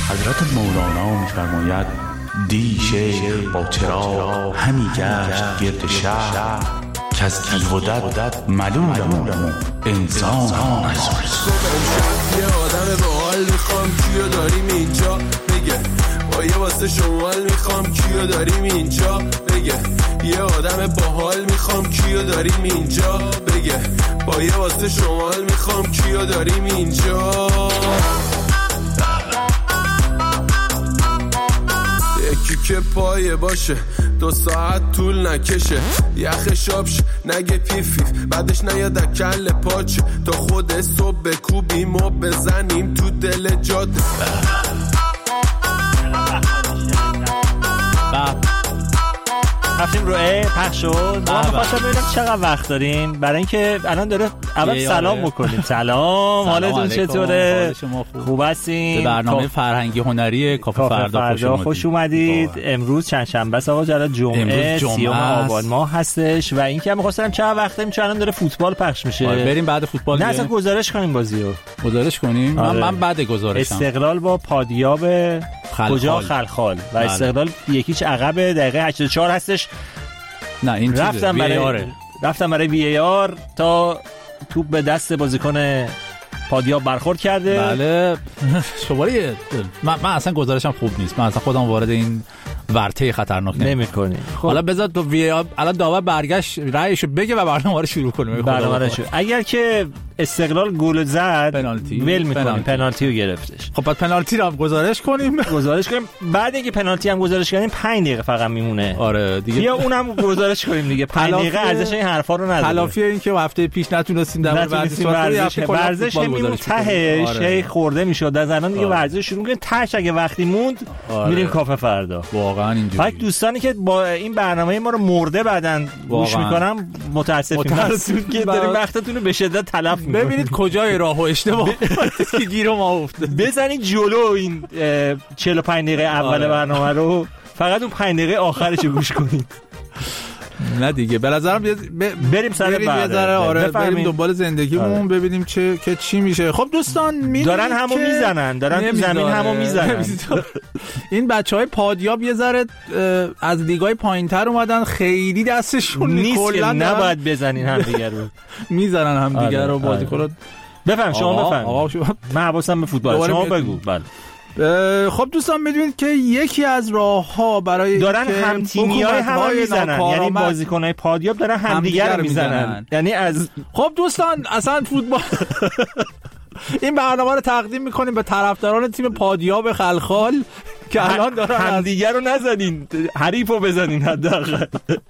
حضرت مولانا می‌فرماید دی شیخ با چراغ همی گشت گرد شهر که از تیغ و دد ملولم انسان نزول. یه آدم باحال میخوام کیو داریم اینجا بگه، با یه واسه شمال میخوام کیو داریم اینجا بگه، یه آدم باحال میخوام کیو داریم اینجا بگه، با یه واسه شمال میخوام کیو داریم اینجا. یکی که پایه باشه 2 ساعت طول نکشه، یخ شابش نگه پیفیف بعدش نیاد کل پاچه، تا خود صبح بکوبیم و بزنیم تو دل جاده. رفتیم رو پخش شد. ما می‌خواستم ببینم چقدر وقت دارین برای اینکه الان داره اول سلام بکنیم. سلام، حالتون چطوره؟ خوب هستین؟ به برنامه فرهنگی هنری کافه فردا خوش اومدید. امروز چند شنبه است آقا جلال، جمعه 30 آبان ماه هستش و اینکه می‌خواستم چقدر وقت داریم، چون الان داره فوتبال پخش میشه. بریم بعد فوتبال نه اصلا گزارش کنیم بازیو. گزارش کنیم. من بعد گزارشم. استقلال با پادیاب کجا خلخال و استقلال یکیش عقب دقیقه 84 هستش. نه این رفتم برای وی آر تا توپ به دست بازیکن پادیاب برخورد کرده. بله شماره من اصلا گزارشم خوب نیست، من اصلا خودم وارد این ورطه خطرناک نمی‌کنی. خب حالا بذار تو وی آر الان داور برگشت رأیشو بگه و برنامه رو شروع کنیم. اگر که استقلال گل زد پنالتی ول می‌کنیم، پنالتی رو گرفتش. خب بعد پنالتی رو هم گزارش کنیم. بعد اینکه پنالتی هم گزارش کردیم 5 دقیقه فقط میمونه. آره دیگه یا اونم گزارش کنیم دیگه. 5 دقیقه ارزش این حرفا رو نداره. تلافی این که هفته پیش نتونستیم در ورزش میمون تهش هی خورده میشد. از الان دیگه ورزش شروع کنیم، تهش اگه وقتی موند میریم کافه فردا. واقعا اینجوری. فقط دوستانی که با این برنامه ما رو مرده بعدن گوش میکنم متاسفیم که داریم وقتتون رو به شدت تلف میکنیم. ببینید کجای راهو اشتباه که گیر ما افتاد. بزنید جلو این 45 دقیقه اول برنامه رو، فقط اون 5 دقیقه آخرش رو گوش کنید. نه دیگه به نظرم بریم سر بعد. بریم دنبال زندگیمون ببینیم چی میشه. خب دوستان دارن همو میزنن، دارن تو زمین همو میزنن. این بچهای پادیاب یه ذره از لیگای پایینتر اومدن، خیلی دستشون نیست که نباید بزنین همدیگه رو. میزنن همدیگه رو. بازیکن بفهم شما بفهم. من حواسم به فوتبال، شما بگو. بله خب دوستان میدونید که یکی از راه‌ها برای دارن هم تیمی‌های هم میزنن، یعنی بازیکن‌های پادیاب دارن همدیگر رو میزنن. یعنی از خب دوستان اصلا فوتبال این برنامه رو تقدیم می‌کنیم به طرفداران تیم پادیاب خلخال که الان دارن همدیگر رو نزنین، حریفو بزنین حداقل.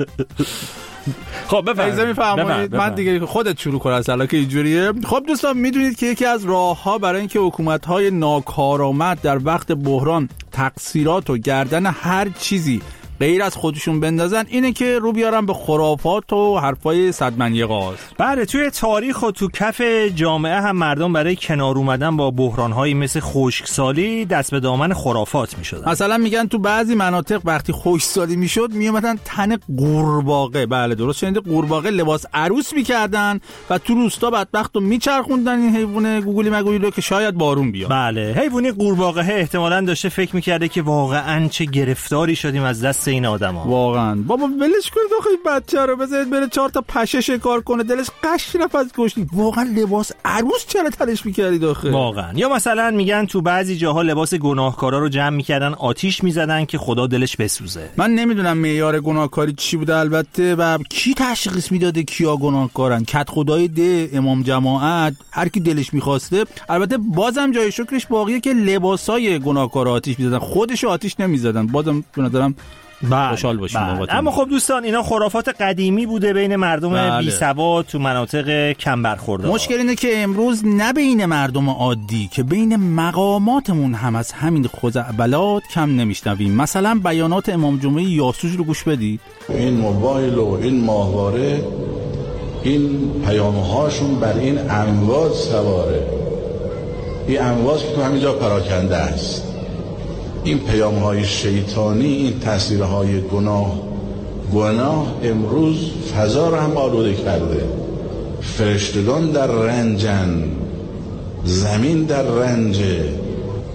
خب بفرمایید. من دیگه خودت شروع کن اصلا که اینجوریه. خب دوستان میدونید که یکی از راه‌ها برای اینکه حکومت‌های ناکارآمد در وقت بحران تقصیرات و گردن هر چیزی غیر از خودشون بندازن اینه که رو بیارن به خرافات و حرفای صدمنیقاز. بله توی تاریخ و تو کف جامعه هم مردم برای کنار اومدن با بحران‌هایی مثل خشکسالی دست به دامن خرافات می‌شدن. مثلا میگن تو بعضی مناطق وقتی خشکسالی میشد میومدن تن قورباغه، بله درست شنیده، قورباغه لباس عروس می‌کردن و تو روستا بدبختو میچرخوندن این حیوان گوگلی مگولی رو که شاید بارون بیاد. بله حیوانی قورباغه احتمالاً داشته فکر می‌کرده که واقعاً چه گرفتاری شدیم از دست این آدما. واقعا بابا ولش کنید آخه این بچه رو، بذارید بره 4 تا پشه شکار کنه، دلش قش رفت از گشنگی. واقعا لباس عروس چرا تنش می‌کردید آخه؟ واقعا. یا مثلا میگن تو بعضی جاها لباس گناهکارا رو جمع می‌کردن آتیش می‌زدن که خدا دلش بسوزه. من نمیدونم معیار گناهکاری چی بوده البته و کی تشخیص میداده کیا گناهکارن. کت خدای ده، امام جماعت، هر کی دلش می‌خواسته. البته بازم جای شکرش باقیه که لباسای گناهکارا آتیش می‌زدن، خودشو آتیش نمی‌زدن. بازم به نظرم خوشحال باشیم. اما خب دوستان اینا خرافات قدیمی بوده بین مردم بی سواد تو مناطق کم برخورده. مشکل اینه که امروز نه بین مردم عادی که بین مقاماتمون هم از همین خزعبلات کم نمیشنویم. مثلا بیانات امام جمعه یاسوج رو گوش بدید. این موبایل و این ماهواره این پیامهاشون بر این امواج سواره، این امواج که تو همینجا پراکنده است. این پیام‌های شیطانی، این تاثیرهای گناه امروز فضا رو هم آلوده کرده. فرشتگان در رنجن، زمین در رنجه،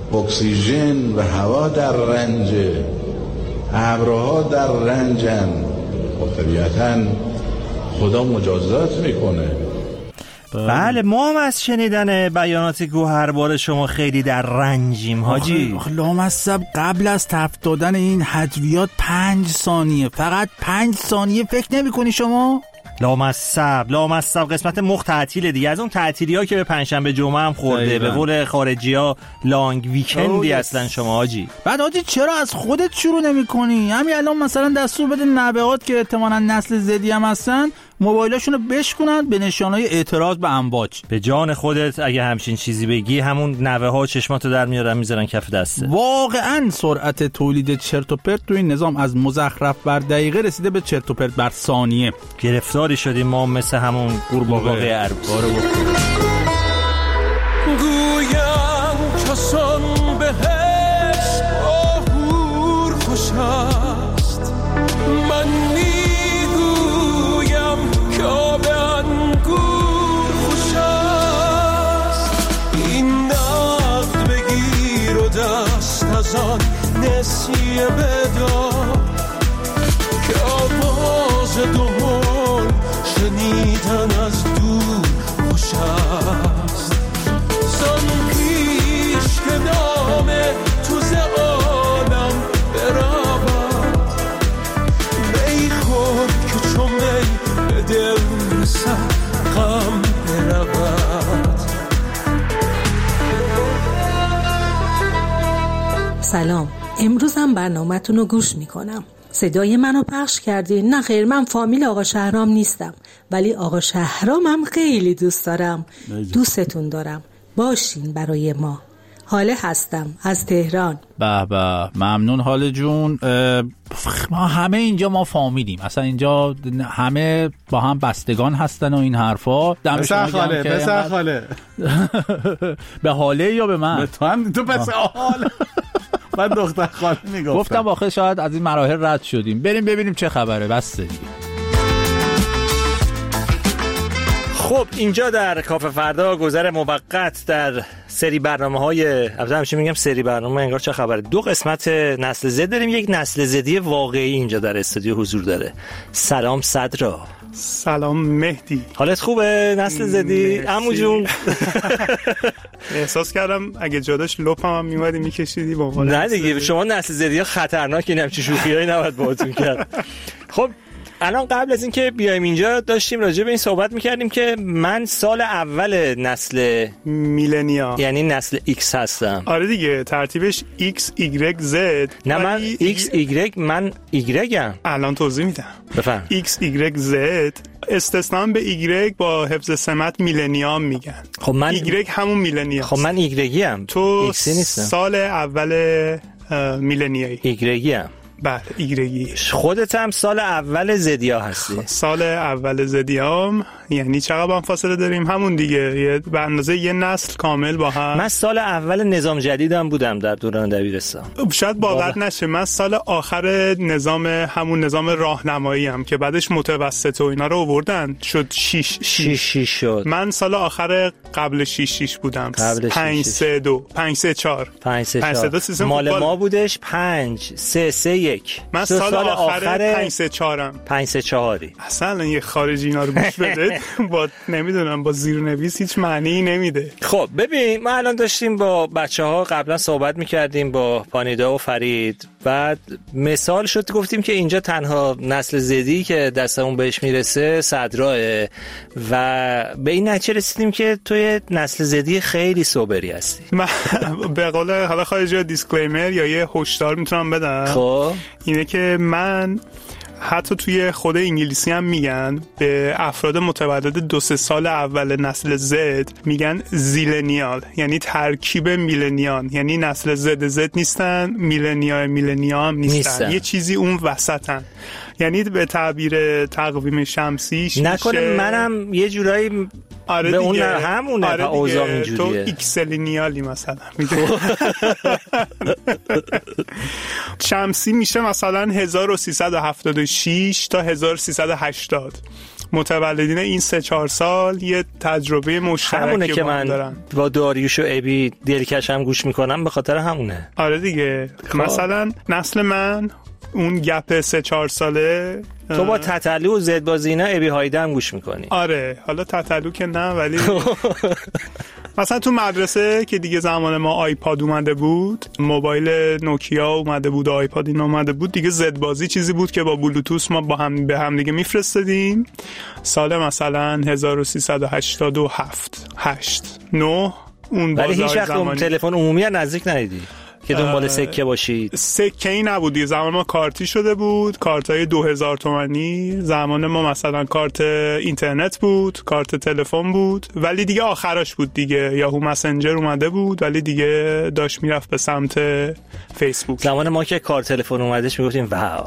اکسیژن و هوا در رنج، ابرها در رنجن. خب طبیعتاً خدا مجازات میکنه. بله ما هم از شنیدن بیانات گوهربار شما خیلی در رنجیم حاجی. لامصب قبل از تفت دادن این هجویات 5 ثانیه، فقط 5 ثانیه فکر نمی کنی شما؟ لامصب قسمت مخ تعطیله دیگه، از اون تعطیلی‌ها که به پنجشنبه جمعه هم خورده. به قول خارجی‌ها لانگ ویکندی اصلا شما حاجی. بعد حاجی چرا از خودت شروع نمی‌کنی؟ همین الان مثلا دستور بده نوه‌هات که احتمالاً نسل زدی هم هستن موبایلاشونو بشکنن به نشانهای اعتراض به امواج. به جان خودت اگه همچین چیزی بگی همون نوه‌ها چشماتو در میارن میذارن کف دسته. واقعا سرعت تولید چرت و پرت تو این نظام از مزخرف بر دقیقه رسیده به چرت و پرت بر ثانیه. گرفتاری شدیم ما مثل همون قورباغه عروس. گویم کسان بهش آهور خوش است، من میگویم که آب انگور خوش است. این نقد بگیر و دست از آن نسیه بدار که آواز دهل شنیدن از دور خوش است. زن پیش که نام تو ز عالم برود، می خود که چو می به دل رسد غم برود. سلام، امروزم برنامه‌تون رو گوش میکنم. صدای منو پخش کردین؟ نه خیر، من فامیل آقا شهرام نیستم، ولی آقا شهرامم خیلی دوست دارم. دوستتون دارم، باشین برای ما. حاله هستم از تهران. به به، ممنون حاله جون. ما همه اینجا ما فامیلیم، اصلا اینجا همه با هم بستگان هستن و این حرفا. پسر خاله به حاله یا به من؟ به تو هم. تو پسر حاله من دختر خاله میگفتم. گفتم واقعا شاید از این مراحل رد شدیم، بریم ببینیم چه خبره. بسته دیگه. خب اینجا در کافه فردا گذر موقت در سری برنامه‌های، البته همیشه میگم سری برنامه، انگار چه خبره، 2 قسمت نسل زد داریم. یک نسل زدی واقعی اینجا در استودیو حضور داره. سلام صدرا. سلام مهدی. حالت خوبه نسل زدی؟ عمو جون احساس کردم اگه جاداش لپم هم میومدی میکشیدی با حال. نه دیگه شما نسل زدی ها خطرناک، این همچین شوخیایی نباید باهاتون کرد. خب الان قبل از اینکه بیایم اینجا داشتیم راجع به این صحبت میکردیم که من سال اول نسل میلنیا یعنی نسل ایکس هستم. آره دیگه، ترتیبش ایکس ایگرگ زد. نه من ایکس ایگرگ، من ایگرگم. الان توضیح میدم. بفهم. ایکس ایگرگ زد استثنا به ایگرگ با حفظ سمت میلنیام میگن. خب من ایگرگ همون میلنیا. خب من ایگرگی ام، تو ایکسی نیستم. سال اول میلنیایی. ایگرگی ام. بله ایگرگی. خودت هم سال اول زدیا هستی. سال اول زدیام یعنی چقدر هم فاصله داریم؟ همون دیگه، به اندازه یه نسل کامل با هم. من سال اول نظام جدیدم بودم در دوران دبیرستان. شاید باور نشه من سال آخر نظام، همون نظام راهنمایی هم که بعدش متوسط و اینا رو آوردن شد 6 شد. من سال آخر قبل 6 بودم. 5-3-2 5-3-4 سیستم مال ما بودش 5-3-3-1. من سال آخر 5-3-4م. 5-3-4 اصلا یه خارجی اینا رو گوش بده با نمیدونم با زیرنویس هیچ معنی نمیده. خب ببین، ما الان داشتیم با بچه‌ها قبلا صحبت می‌کردیم با پانیدا و فرید، بعد مثال شد گفتیم که اینجا تنها نسل زدی که دستمون بهش میرسه صدراه و به این نتیجه رسیدیم که توی نسل زدی خیلی سوبری هستی. به قول حالا خارجی دیسکلیمر یا یه هشدار میتونم بدم. خب اینه که من حتی توی خود انگلیسی هم میگن به افراد متولد 2-3 سال اول نسل زد میگن زیلنیال، یعنی ترکیب میلنیان، یعنی نسل زد نیستن، میلنیا هم نیستن، یه چیزی اون وسطن. یعنی به تعبیر تقویم شمسی نکنه منم یه جورایی آره به اون دیگه. همونه. آره اوضاع اینجوریه. تو ایکسلینیالی مثلا شمسی میشه مثلا 1376 تا 1380. متولدین این 3-4 سال یه تجربه مشترکی که من دارن. با داریوش و ابی دلکش هم گوش میکنم به خاطر همونه. آره دیگه. مثلا نسل من اون گپ 3-4 ساله تو با تتلو و زدبازی اینا ابی هایده هم گوش میکنی. آره حالا تتلو که نه ولی مثلا تو مدرسه که دیگه زمان ما آیپاد اومده بود، موبایل نوکیا اومده بود، آیپاد این اومده بود دیگه، زدبازی چیزی بود که با بلوتوث ما با هم به هم دیگه میفرستادیم. سال مثلا 1387 8-9 اون ولی هیچ وقت زمانی تلفن عمومی نزدیک ندیدی که دنبال سکه باشید؟ سکه ای نبود دیگه، زمان ما کارتی شده بود، کارتای 2000 تومانی. زمان ما مثلا کارت اینترنت بود، کارت تلفن بود، ولی دیگه آخرش بود دیگه، یاهو مسنجر اومده بود ولی دیگه داشت میرفت به سمت فیسبوک. زمان ما که کارت تلفن اومدش میگفتیم واو.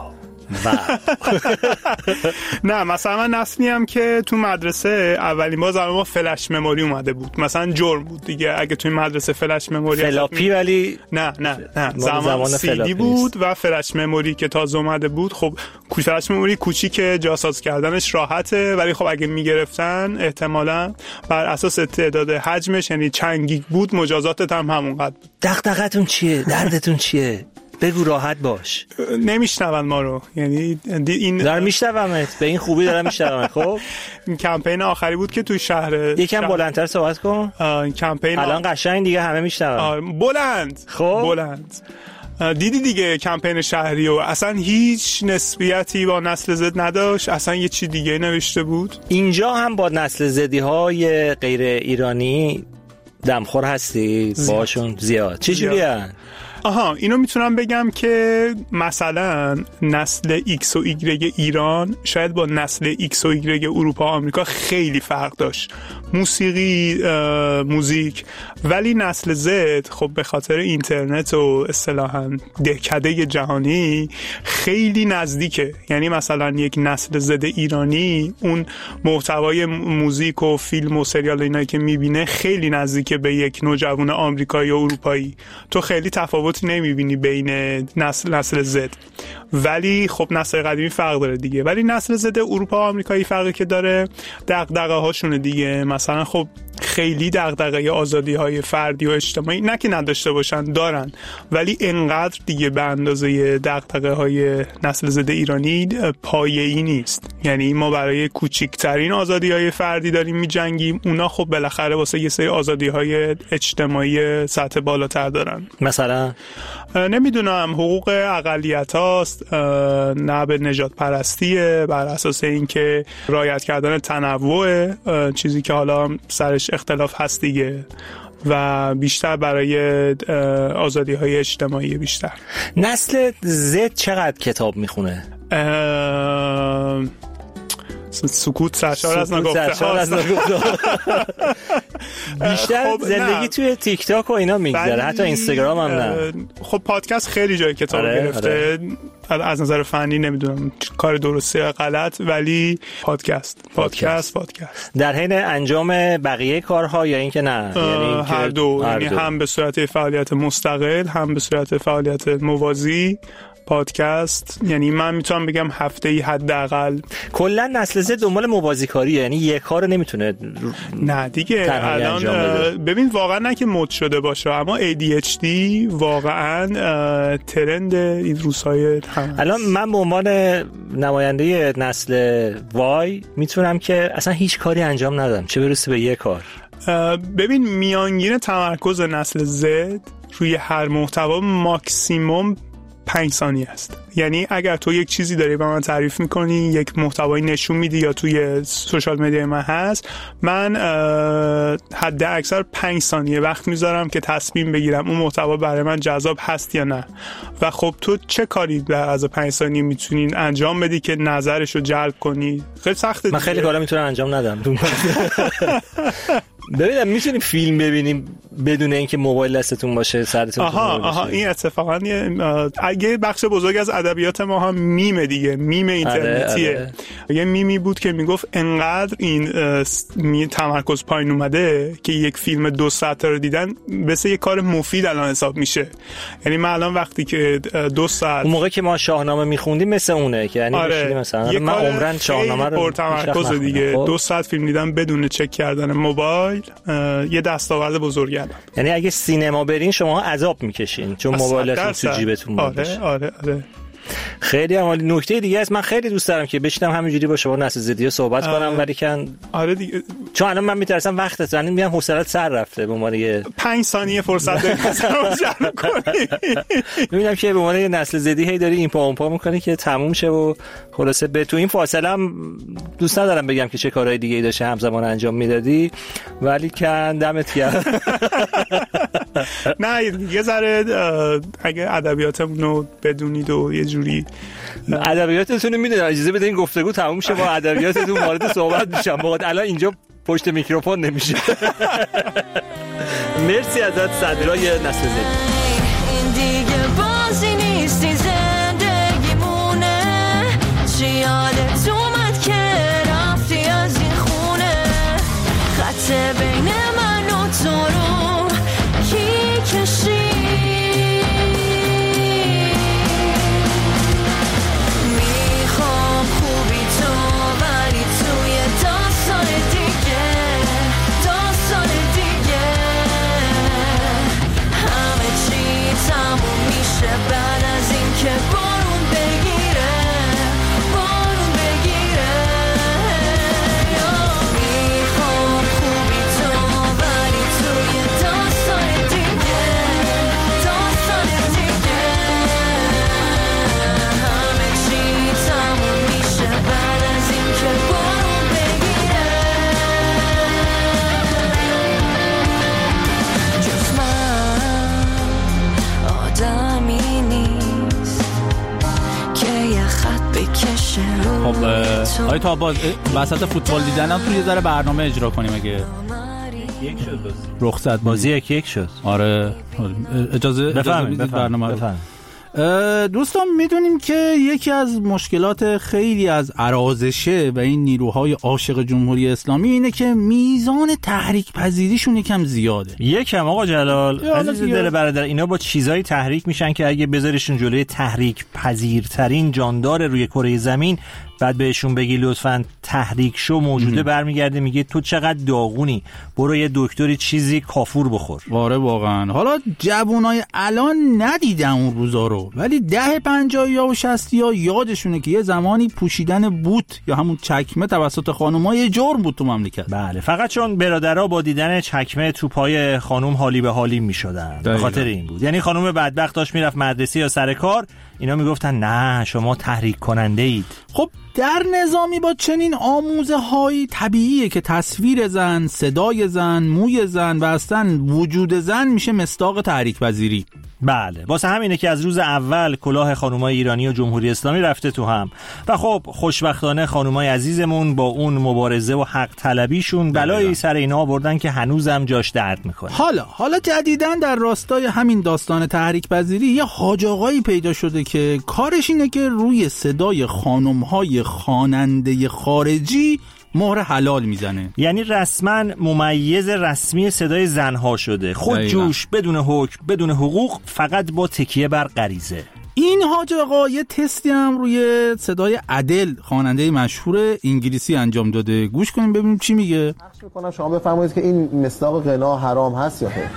نه مثلا من نسلی هم که تو مدرسه اولین بار زمان ما فلش مموری اومده بود، مثلا جرم بود دیگه اگه تو مدرسه فلش مموری فلاپی ولی نه زمان سی دی بود و فلش مموری که تازه اومده بود. خب فلش مموری کوچیکه، جاساز کردنش راحته، ولی خب اگه میگرفتن احتمالاً بر اساس تعداد حجمش یعنی چند گیگ بود مجازاتت هم همونقدر بود. دغدغتون چیه؟ دردتون چیه؟ بگو راحت باش. نمیشنون ما رو، یعنی این دارم میشنومت، به این خوبی دارم میشنومت. خب این کمپین آخری بود که تو شهر یکم بلندتر صحبت کن. کمپین الان قشنگ دیگه همه میشنون. بلند. خب بلند. دیدی دیگه کمپین شهری و اصلا هیچ نسبیتی با نسل زد نداشت، اصلا یه چی دیگه نوشته بود. اینجا هم با نسل زدی های غیر ایرانی دمخور هستی باشون زیاد. چه جوری هن؟ اینو میتونم بگم که مثلا نسل X و Y ایران شاید با نسل X و Y اروپا و آمریکا خیلی فرق داشت، موسیقی، موزیک، ولی نسل Z خب به خاطر اینترنت و اصطلاحاً دهکده جهانی خیلی نزدیکه. یعنی مثلا یک نسل Z ایرانی اون محتوای موزیک و فیلم و سریال اینایی که میبینه خیلی نزدیکه به یک نوجوان آمریکایی و اروپایی. تو خیلی تفاوت نمیبینی بین نسل زد، ولی خب نسل قدیمی فرق داره دیگه. ولی نسل زد اروپا و آمریکایی فرقی که داره دغدغه هاشونه دیگه. مثلا خب خیلی دغدغه آزادی های فردی و اجتماعی نه که نداشته باشن، دارن، ولی انقدر دیگه به اندازه دغدغه های نسل زد ایرانی پایه‌ای نیست. یعنی ما برای کوچکترین آزادی های فردی داریم میجنگیم، اونا خب بالاخره واسه یه سری آزادی های اجتماعی سطح بالاتر دارن. مثلا نمیدونم حقوق اقلیت هاست، نه به نژاد پرستیه، بر اساس اینکه رعایت کردن تنوع، چیزی که حالا سرش اختلاف هست دیگه، و بیشتر برای آزادی های اجتماعی بیشتر. نسل زد چقدر کتاب میخونه؟ سکوت سرشار از نگفته بیشتر زندگی توی تیک تاک و اینا میگذره، حتی اینستاگرام هم نه. خب پادکست خیلی جای کتاب گرفته. از نظر فنی نمیدونم کار درسته یا غلط، ولی پادکست در حین انجام بقیه کارها یا اینکه نه؟ یعنی هر دو، یعنی هم به صورت فعالیت مستقل هم به صورت فعالیت موازی پادکست. یعنی من میتونم بگم هفته‌ای حداقل. کلا نسل زد دنبال موازی کاریه، یعنی یک کار نمیتونه نه دیگه. الان ببین واقعا نه که مد شده باشه، اما ADHD واقعا ترند این روزهای هم. الان من به عنوان نماینده نسل وای میتونم که اصلا هیچ کاری انجام ندم، چه برسه به یک کار. ببین میانگین تمرکز نسل زد روی هر محتوا ماکسیموم 5 ثانیه است. یعنی اگر تو یک چیزی داری به من تعریف میکنی، یک محتوایی نشون میدی یا توی سوشال مدیا من هست، من حد اکثر 5 ثانیه وقت میذارم که تصمیم بگیرم اون محتوا برای من جذاب هست یا نه. و خب تو چه کاری در از 5 ثانیه میتونین انجام بدی که نظرشو جلب کنی؟ خیلی سخته. من خیلی کارا میتونم انجام ندم. ببینم میتونیم فیلم ببینیم بدون اینکه موبایل دستتون باشه سرتون. آها این اتفاقا اگه بخش بزرگ از ادبیات ما هم میمه دیگه، میم اینترنتیه. یه میمی بود که میگفت انقدر این تمرکز پایین اومده که یک فیلم 2 ساعته رو دیدن مثل یه کار مفید الان حساب میشه. یعنی من الان وقتی که 2 ساعت اون موقع که ما شاهنامه میخوندیم مثل اونه که یعنی مثلا من عمرن شاهنامه رو تمرکز دیگه 2 ساعت فیلم دیدم بدون چک کردن موبایل یه دستاورد بزرگه. یعنی اگه سینما برین شما عذاب میکشین چون موبایلتون تو جیبتون باشه. آره. خیلی عالی. نکته دیگه است، من خیلی دوست دارم که بشینم همینجوری با شما نسل زدی صحبت کنم، ولی کن آره دیگه چون الان من میترسم وقتت یعنی میگم حوصله‌ات سر رفته. به عنوان یه 5 ثانیه فرصت داری مثلا جمع کنی. میبینم که به عنوان یه نسل زدی هی داری این پا اون پا میکنی که تموم شه و خلاصه به تو این فاصله هم دوست ندارم بگم که چه کارهای دیگه‌ای داشته همزمان انجام میدادی، ولی کن دمت گرم. نه یه ذره اگه ادبیاتمون رو بدونید و یه جوری ادبیاتتون رو میدونید اجازه بدین این گفتگو تموم شه با ادبیاتتون وارد صحبت میشم. باید الان اینجا پشت میکروفون نمیشه. مرسی ازت صدرای نسل زدی. این دیگه بازی نیستی زندگیمونه، چی یادت اومد که رفتی از این خونه، خط بین من و تو رو کی کشی، میخوام خوبی تو ولی توی داستان دیگه همه چی تموم میشه بعد از این که بارون بگیره میخوام خوبی تو ولی توی داستان دیگه همه چی تموم میشه بعد از این که بارون بگیره. جز من آدمی نیست که یه خط بکشه رو. خب آی تا باز وسط فوتبال دیدنم تو یه ذره برنامه اجرا کنیم اگه یک شد رخصت بازی یک شد. آره اجازه بدید برنامه رو. دوستان میدونیم که یکی از مشکلات خیلی از ارازشه و این نیروهای عاشق جمهوری اسلامی اینه که میزان تحریک پذیریشون یکم زیاده. یکم آقا جلال عزیز دل برادر، اینا با چیزایی تحریک میشن که اگه بذاریشون جلوی تحریک پذیرترین جاندار روی کره زمین بعد بهشون بگی لطفاً تحریک شو موجوده برمیگرده میگه تو چقدر داغونی، برو یه دکتری چیزی کافور بخور. آره واقعا. حالا جوانای الان ندیدن اون روزا رو، ولی 50 و 60 یادشونه که یه زمانی پوشیدن بوت یا همون چکمه توسط خانوما یه جرم بود تو مملکت. بله، فقط چون برادرها با دیدن چکمه تو پای خانم حالی به حالی میشدن، به خاطر این بود. یعنی خانم بدبخت داشت میرفت مدرسه یا سر کار، اینا میگفتن نه شما تحریک کننده اید. خب در نظامی با چنین آموزه های طبیعیه که تصویر زن، صدای زن، موی زن و اصلا وجود زن میشه مصداق تحریک پذیری. بله، واسه همینه که از روز اول کلاه خانومای ایرانی و جمهوری اسلامی رفته تو هم و خب خوشبختانه خانومای عزیزمون با اون مبارزه و حق طلبیشون بلایی سر اینا آوردن که هنوزم جاش درد میکنه. حالا جدیداً در راستای همین داستان تحریک پذیری یه حاج آقایی پیدا شده که کارش اینه که روی صدای خانم‌های خواننده خارجی مهر حلال میزنه. یعنی رسما ممیز رسمی صدای زنها شده، خود جوش، بدون حکم، بدون حقوق، فقط با تکیه بر غریزه. این حاج آقا یه تستی هم روی صدای ادل خواننده مشهور انگلیسی انجام داده. گوش کنیم ببینیم چی میگه. پخش میکنم شما بفرمایید که این مصداق غنا حرام هست یا خیر.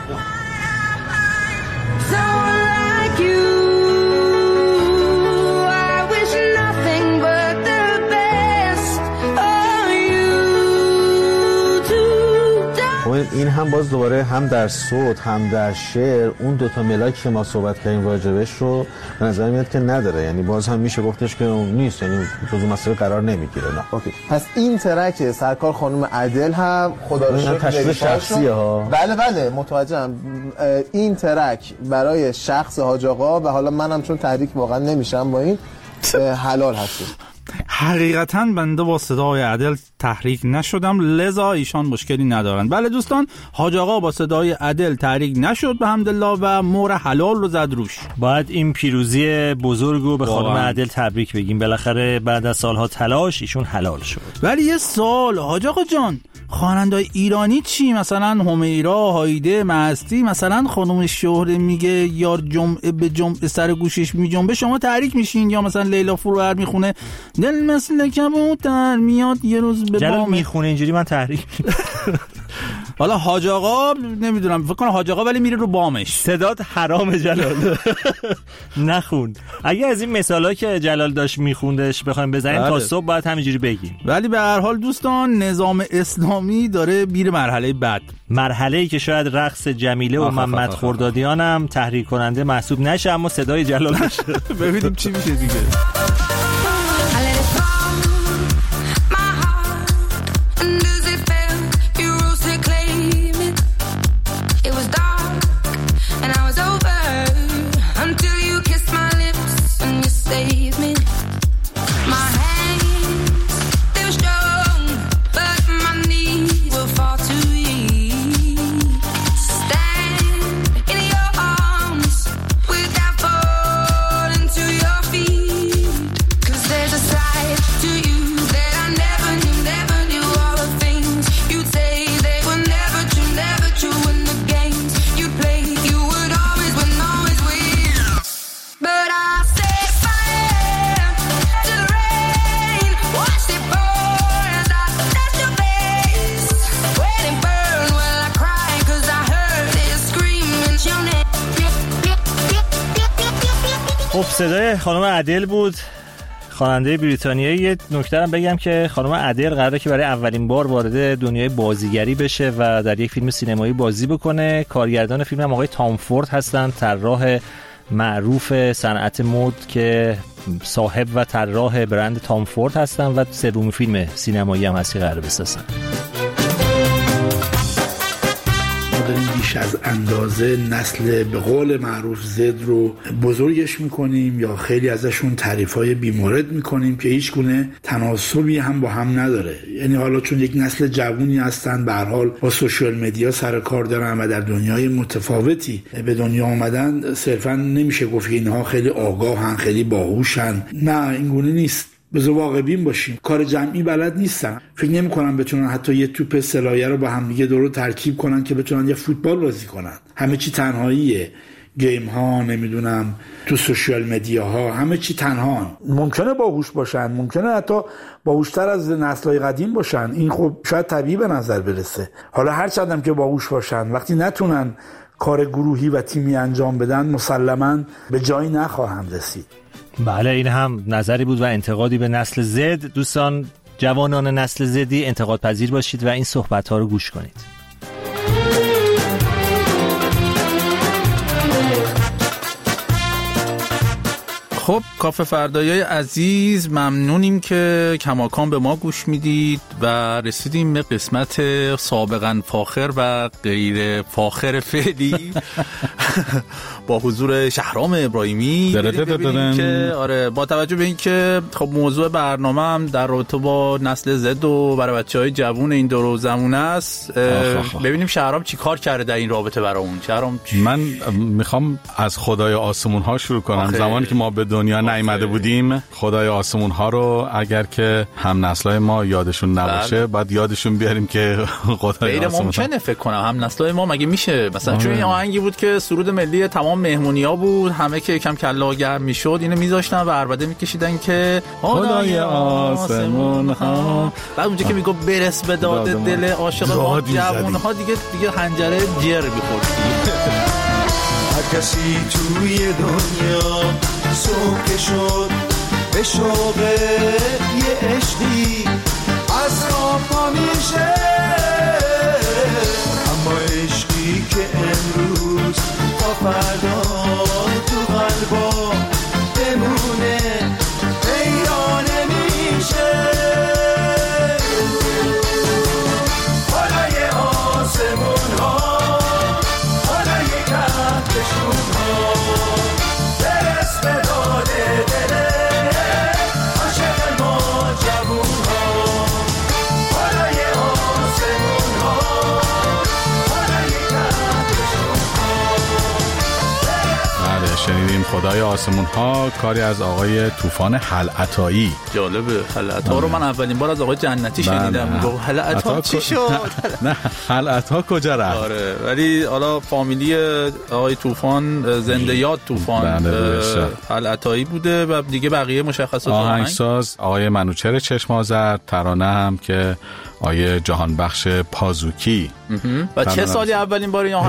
این هم باز دوباره هم در صوت هم در شعر اون دوتا ملاک که ما صحبت کردیم راجبش رو به نظر میاد که نداره. یعنی باز هم میشه گفتش که نیست، یعنی تو مسئله قرار نمیگیره. نه اوکی. پس این ترک سرکار خانم ادل هم خدا رو شکر تشکیل شخصیه ها. بله متوجهم. این ترک برای شخص حاج آقا و حالا منم چون تحریک واقعا نمیشم با این حلال هست. حقیقتاً بنده با صدای عدل تحریک نشدم، لذا ایشان مشکلی ندارن. بله دوستان، حاج آقا با صدای عدل تحریک نشد به حمدالله و مهر حلال رو زد روش. باید این پیروزی بزرگ رو به خانم عدل تبریک بگیم. بالاخره بعد از سالها تلاش ایشون حلال شد. ولی یه سوال حاج آقا جان، خواننده‌های ایرانی چی؟ مثلا همیرا، هایده، مستی، مثلا خانم شهره میگه یار جمعه به جمعه سر گوشش میجنبه، شما تحریک میشین؟ یا مثلا لیلا فروهر میخونه دل مثل کبوتر میاد یه روز به جلال میخونه اینجوری، من تحریک حالا حاج آقا نمیدونم، فکر کنم حاج آقا ولی میره رو بامش. صدات حرام جلال. نخون. اگه از این مثالا که جلال داشت میخوندش بخوایم بزنیم تا صبح باید همینجوری بگیم. ولی به هر حال دوستان، نظام اسلامی داره میره مرحله بعد، مرحله‌ای که شاید رقص جمیله و محمد خردادیان هم تحریک کننده محسوب نشه، اما صدای جلال بشه. ببینیم چی میشه دیگه. خب صدای خانم عدل بود، خواننده بریتانیایی. یه نکته هم بگم که خانم عدل قراره که برای اولین بار وارد دنیای بازیگری بشه و در یک فیلم سینمایی بازی بکنه. کارگردان فیلم هم آقای تام فورد هستن، طراح معروف صنعت مد که صاحب و طراح برند تام فورد هستن و سومین فیلم سینمایی هم هستی قراره بسازن. داریم بیش از اندازه نسل به قول معروف زد رو بزرگش میکنیم یا خیلی ازشون تعریفای بیمورد میکنیم که هیچ گونه تناسبی هم با هم نداره. یعنی حالا چون یک نسل جوونی هستن، به هر حال با سوشال مدیا سر کار دارن و در دنیای متفاوتی به دنیا آمدن، صرفا نمیشه گفت اینها خیلی آگاهن، خیلی باهوشن. نه، این گونه نیست. بذار واقع بین باشیم، کار جمعی بلد نیستن. فکر نمی کنم بتونن حتی یه توپ سلایه رو با هم دیگه درو ترکیب کنن که بتونن یه فوتبال بازی کنن. همه چی تنهاییه، گیم ها، نمیدونم تو سوشال مدیا ها، همه چی تنهان. ممکنه باهوش باشن، ممکنه حتی باهوشتر از نسل‌های قدیم باشن، این خب شاید طبیعی به نظر برسه. حالا هر چقدر که باهوش باشن، وقتی نتونن کار گروهی و تیمی انجام بدن، مسلماً به جایی نخواهند رسید. بله، این هم نظری بود و انتقادی به نسل زد. دوستان جوانان نسل زدی انتقاد پذیر باشید و این صحبت ها رو گوش کنید. خب کافه فردایی عزیز، ممنونیم که کماکان به ما گوش میدید و رسیدیم به قسمت سابقاً فاخر و غیر فاخر فعلی با حضور شهرام ابراهیمی که آره، با توجه به این که خب موضوع برنامه هم در رابطه با نسل زد و برای بچهای جوون این دور و زمونه است، ببینیم شهرام چی کار کرده در این رابطه برامون. شهرام من میخوام از خدای آسمون ها شروع کنم. زمانی که ما به دنیا نیامده بودیم، خدای آسمون ها رو اگر که هم نسلای ما یادشون نباشه بعد یادشون بیاریم که خدای آسمون ممکنه فکر کنم هم نسلای ما مگه میشه مثلا چون این آهنگی بود که سرود ملی تمام مهمونی‌ها بود، همه که یکم کلا گرم میشد اینو میذاشتن و عربده میکشیدن که خدای آسمون ها، بعد اونجا که میگه برس به داد دل عاشق ما جوون ها، دیگه حنجره جر می‌خورد. هر کسی توی دنیا صبح که شد به شوق یه عشقی از خواب پا میشه، اما عشقی که امروز تا فردا تو قلبا بمونه پیدا نمیشه. خدای آسمون ها، خدای کهکشون ها، برس به داد دل عاشق ما شنیدیم خدای آسمون ها، کاری از آقای طوفان حلعطایی. جالبه، حلعطا رو من اولین بار از آقای جنتی شنیدم. میگه حلعطا چی شد؟ نه حلعطا کجا رفت؟ آره ولی حالا فامیلی آقای طوفان زنده یاد طوفان حلعطایی بوده و دیگه بقیه مشخصات آهنگساز آقای منوچهر چشم‌آذر، ترانه هم که آیه جهانبخش پازوکی. و چه سالی اولین بار این آهنگ؟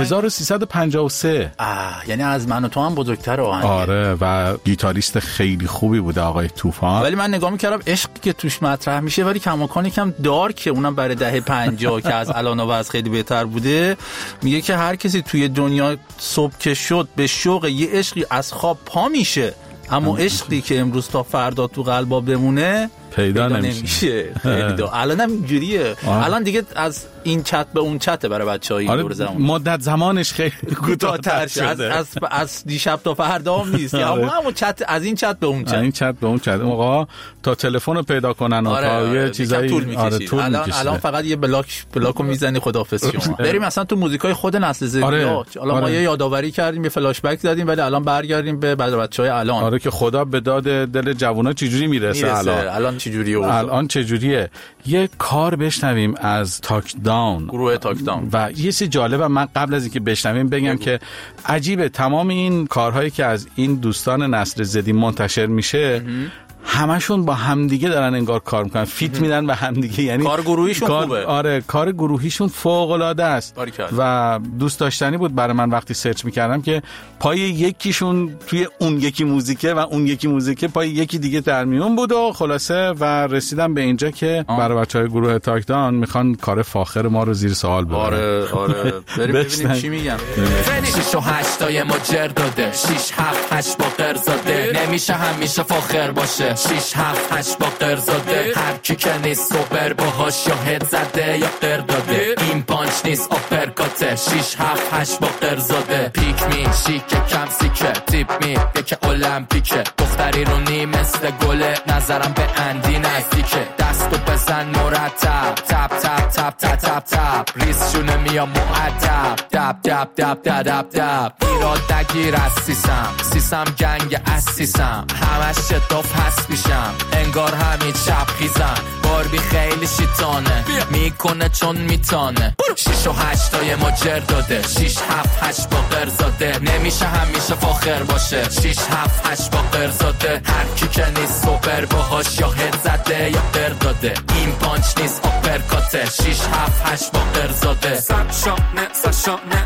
1353. یعنی از من و تو هم بزرگتر آهنگ. آره و گیتاریست خیلی خوبی بوده آقای طوفان. ولی من نگاه میکردم عشقی که توش مطرح میشه ولی کماکان یکم دارکه، اونم برای دهه 50 که از الان و از خیلی بهتر بوده. میگه که هر کسی توی دنیا صبح که شد به شوق یه عشقی از خواب پا میشه، اما عشقی که امروز تا فردا تو قلبا بمونه پیدا نمیشه. الان هم اینجوریه. الان دیگه از این چت به اون چته برای بچه‌ها این دور زمان. مدت زمانش خیلی کوتاه‌تر شده. از دیشب تا فردا هم نیست. اما چت از این چت به اون چت. این چت به اون چت. آقا تا تلفن رو پیدا کنن و تا یه چیزایی طول میکشه. الان فقط یه بلاکو میزنی خداحافظ شما. بریم مثلا تو موزیکای خود نسل زد. حالا ما یه یادآوری کردیم، یه فلاش بک زدیم، ولی الان برگردیم به بچه‌های الان. آره که خدا به داد دل جوونا چجوری میرسه الان الان چجوریه. یه کار بشنویم از تاک داون، گروه تاک داون. و یه چیز جالبه من قبل از اینکه بشنویم بگم که عجیبه تمام این کارهایی که از این دوستان نسل زدی منتشر میشه همشون با همدیگه دارن انگار کار میکنن، فیت میدن به همدیگه، یعنی کار گروهیشون خوبه. آره کار گروهیشون فوق العاده است و دوست داشتنی بود برای من وقتی سرچ میکردم که پای یکیشون توی اون یکی موزیکه و اون یکی موزیکه پای یکی دیگه در میون بود و خلاصه و رسیدم به اینجا که برای بچهای گروه تاک داون میخوان کار فاخر ما رو زیر سوال ببرن. آره بریم ببینیم چی میگن. 6 و 8 تای مجر داده، 6 7 8 با قرزاده، نمیشه همیشه فاخر باشه. 6 7 8 با قرزاده، هر کی که نیست سوبر باهاش یا هد زده یا قر داده. این پانچ نیست آپرکاته. 6 7 8 با قرزاده، پیک می شیکه کم سیکه، تیپ می که المپیکه، دختری رو نی مثل گله، نظرم به اندی نزدیکه. دستو بزن مرتب، تپ تپ تپ تپ تپ تپ، ریز شونه میام معدب، دب دب دب دب دب دب. ایراد نگیر از سیسم گنگ از سیسم، همش شتاف هست بیشم، انگار همین چپ خیزم. باربی خیلی شیطانه میکنه چون میتانه. 6 و 8 تای مجر داده، 6 7 8 با قرزاده، نمیشه همیشه فاخر باشه. 6 7 8 با قرزاده، هر کی که نیست سوبر باهاش یا هد زده یا قر داده. این پانچ نیست آپرکاته. 6 7 8 با قرزاده، سرشانه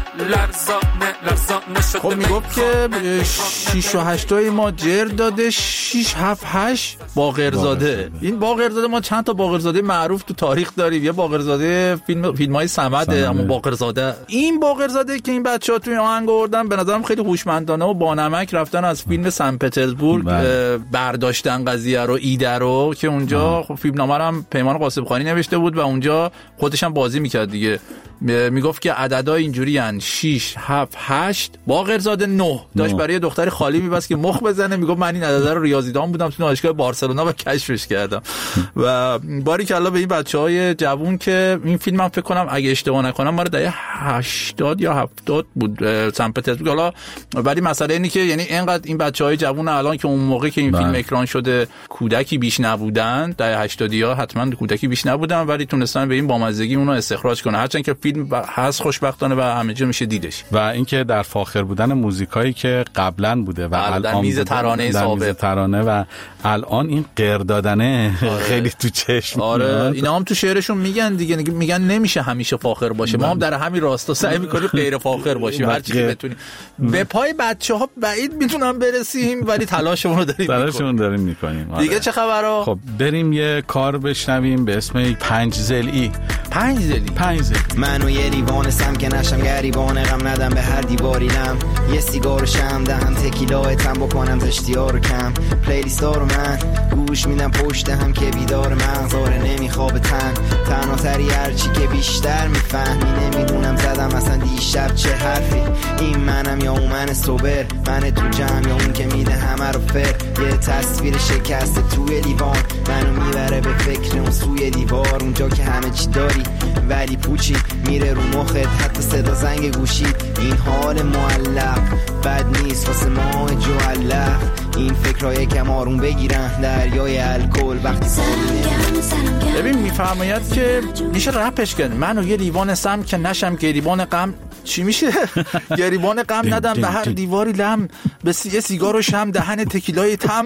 لرزانه شده. خب میگفت که 6 و 8 تای مجر داده، 6 7 8 با قرزاده. این با قرزاده ما چند تا باقرزاده معروف تو تاریخ داریم. یه باقرزاده فیلم‌های صمده، اما باقرزاده این باقرزاده که این بچه‌ها توی آهنگ آوردن به نظرم خیلی هوشمندانه و با نمک رفتن از فیلم سن پترزبورگ برداشتن قضیه رو، ایده رو که اونجا خب فیلمنامه رو هم پیمان قاسمخانی نوشته بود و اونجا خودش هم بازی میکرد دیگه. میگفت که عددهای اینجوری ان 6 7 8 باقرزاده 9 داشت برای دختری خالی میبست که مخ بزنه. میگفت من این عددا رو ریاضیدان بودم تو دانشگاه بارسلونا و کشفش کردم. و باریکلا به این بچهای جوون که این فیلمم فکر کنم اگه اشتباه نکنم مال دهه 80 یا 70 بود سن پترزبورگ. حالا ولی مسئله اینه که یعنی اینقدر این بچهای جوون الان که اون موقع که این فیلم اکران شده کودکی بیش نبودن، دهه 80 ها حتما کودکی بیش نبودن، ولی تونستن به این بامزگی اونو استخراج کنه. هرچند که فیلم هست خوشبختانه و همه جا میشه دیدش. و اینکه در فاخر بودن موزیکایی که قبلا بوده و الان میز ترانه ثابت ترانه و الان این قر دادنه خیلی تو چشم. آره اینا هم تو شعرشون میگن دیگه، میگن نمیشه همیشه فاخر باشه. ما هم در همین راستا سعی میکنیم غیر فاخر باشیم هر چی که بتونیم. به پای بچه‌ها بعید میتونم برسیم ولی تلاشمون رو داریم میکنیم. دیگه چه خبرا؟ خب بریم یه کار بشنویم به اسم 5 ضلعی. 5 ضلعی منو یه دیوانستم که نشم گریبان غم ندم به هر دیواریدم. یه سیگار شم دهم تکیلا تم بکنم تشتیار کم. پلیلیستا رو من گوش میدم پشت هم که بیدار مغزاره نمیخواب تنها تری هرچی که بیشتر میفهمی. نمیدونم زدم اصلا دیشب چه حرفی. این منم یا اون من سوبر، من تو جمع یا اون که میده همه رو فر. یه تصویر شکسته توی لیوان منو میبره به فکر اون سوی دیوار، اونجا که همه چی داری ولی پوچی میره رو مخت حتی صدا زنگ گوشی. این حال معلق بد نیست واسه ما جوالق، این فکرهای کم آروم بگیرن دریای الکل وقتی سالونه. ببین میفرماید که میشه رپش کرد منو یه لیوان سم که نشم گریبان غم. چی میشه؟ گریبان غم ندم به هر دیواری لم، به یه سیگار و شم دهن تکیلای تم.